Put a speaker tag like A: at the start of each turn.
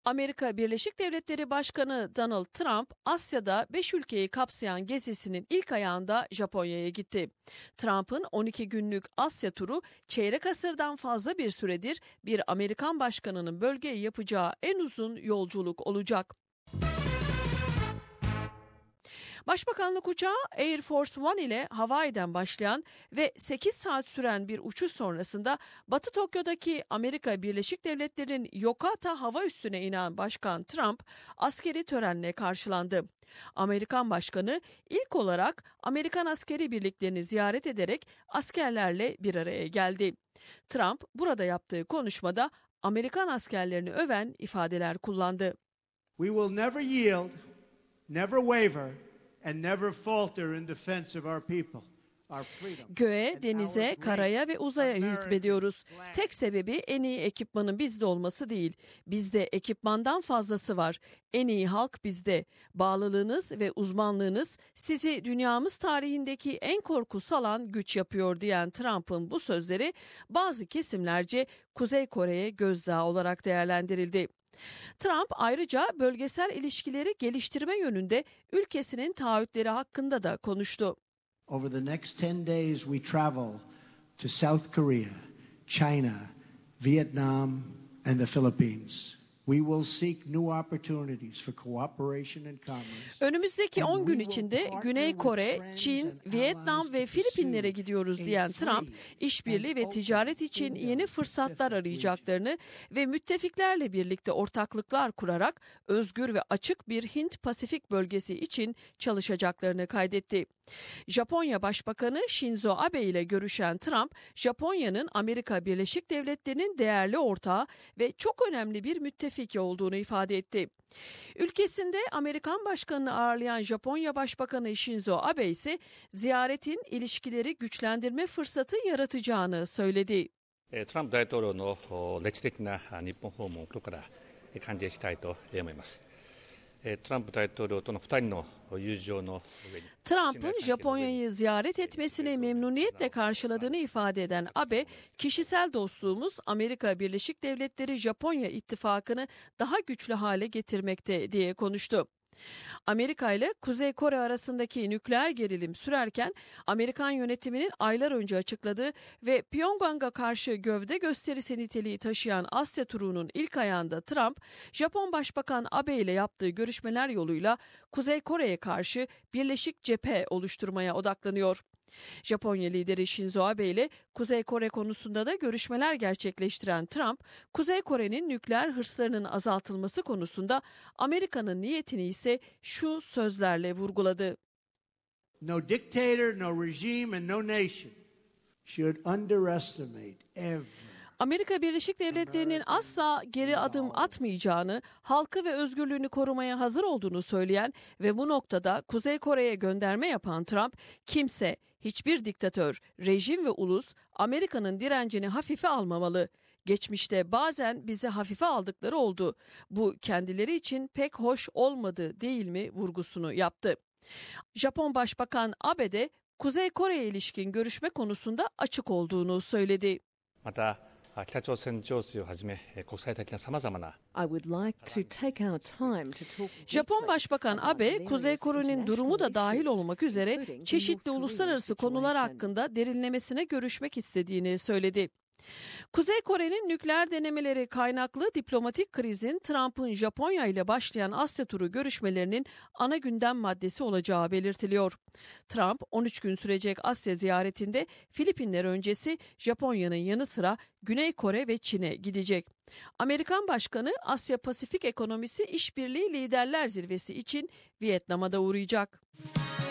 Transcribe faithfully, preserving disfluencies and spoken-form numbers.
A: Amerika Birleşik Devletleri Başkanı Donald Trump, Asya'da beş ülkeyi kapsayan gezisinin ilk ayağında Japonya'ya gitti. Trump'ın on iki günlük Asya turu, çeyrek asırdan fazla bir süredir bir Amerikan başkanının bölgeye yapacağı en uzun yolculuk olacak. Başbakanlık uçağı Air Force One ile Hawaii'den başlayan ve sekiz saat süren bir uçuş sonrasında Batı Tokyo'daki Amerika Birleşik Devletleri'nin Yokata hava üssüne inen Başkan Trump askeri törenle karşılandı. Amerikan Başkanı ilk olarak Amerikan askeri birliklerini ziyaret ederek askerlerle bir araya geldi. Trump burada yaptığı konuşmada Amerikan askerlerini öven ifadeler kullandı.
B: We will never yield, never waver. And never falter in defense of our people, our freedom.
A: Göğe, denize, karaya ve uzaya hükmediyoruz. Tek sebebi en iyi ekipmanın bizde olması değil. Bizde ekipmandan fazlası var. En iyi halk bizde. Bağlılığınız ve uzmanlığınız sizi dünyamız tarihindeki en korku salan güç yapıyor diyen Trump'ın bu sözleri bazı kesimlerce Kuzey Kore'ye gözdağı olarak değerlendirildi. Trump ayrıca bölgesel ilişkileri geliştirme yönünde ülkesinin taahhütleri hakkında da konuştu.
B: Over the next ten days we travel to South Korea, China, Vietnam and the Philippines. We will seek new opportunities for cooperation and commerce.
A: Önümüzdeki on gün içinde Güney Kore, Çin, Vietnam ve Filipinlere gidiyoruz diyen Trump, işbirliği ve ticaret için yeni fırsatlar arayacaklarını ve müttefiklerle birlikte ortaklıklar kurarak özgür ve açık bir Hint-Pasifik bölgesi için çalışacaklarını kaydetti. Japonya Başbakanı Shinzo Abe ile görüşen Trump, Japonya'nın Amerika Birleşik Devletleri'nin değerli ortağı ve çok önemli bir müttefiki olduğunu ifade etti. Ülkesinde Amerikan Başkanı'nı ağırlayan Japonya Başbakanı Shinzo Abe ise ziyaretin ilişkileri güçlendirme fırsatı yaratacağını söyledi.
C: Trump 大統領の歴史的な日本訪問を心から歓迎したいと思います。
A: Trump'ın Japonya'yı ziyaret etmesini memnuniyetle karşıladığını ifade eden Abe, kişisel dostluğumuz Amerika Birleşik Devletleri-Japonya ittifakını daha güçlü hale getirmekte diye konuştu. Amerika ile Kuzey Kore arasındaki nükleer gerilim sürerken Amerikan yönetiminin aylar önce açıkladığı ve Pyongyang'a karşı gövde gösterisi niteliği taşıyan Asya turunun ilk ayağında Trump, Japon Başbakan Abe ile yaptığı görüşmeler yoluyla Kuzey Kore'ye karşı birleşik cephe oluşturmaya odaklanıyor. Japonya lideri Shinzo Abe ile Kuzey Kore konusunda da görüşmeler gerçekleştiren Trump, Kuzey Kore'nin nükleer hırslarının azaltılması konusunda Amerika'nın niyetini ise şu sözlerle vurguladı.
B: No dictator, no regime and no nation should underestimate every
A: Amerika Birleşik Devletleri'nin asla geri adım atmayacağını, halkı ve özgürlüğünü korumaya hazır olduğunu söyleyen ve bu noktada Kuzey Kore'ye gönderme yapan Trump, kimse, hiçbir diktatör, rejim ve ulus Amerika'nın direncini hafife almamalı. Geçmişte bazen bizi hafife aldıkları oldu. Bu kendileri için pek hoş olmadı değil mi vurgusunu yaptı. Japon Başbakan Abe de Kuzey Kore'ye ilişkin görüşme konusunda açık olduğunu söyledi. Japon Başbakan Abe, Kuzey Kore'nin durumu da dahil olmak üzere çeşitli uluslararası konular hakkında derinlemesine görüşmek istediğini söyledi. Kuzey Kore'nin nükleer denemeleri kaynaklı diplomatik krizin Trump'ın Japonya ile başlayan Asya turu görüşmelerinin ana gündem maddesi olacağı belirtiliyor. Trump on üç gün sürecek Asya ziyaretinde Filipinler öncesi Japonya'nın yanı sıra Güney Kore ve Çin'e gidecek. Amerikan Başkanı Asya Pasifik Ekonomisi İşbirliği Liderler Zirvesi için Vietnam'a da uğrayacak.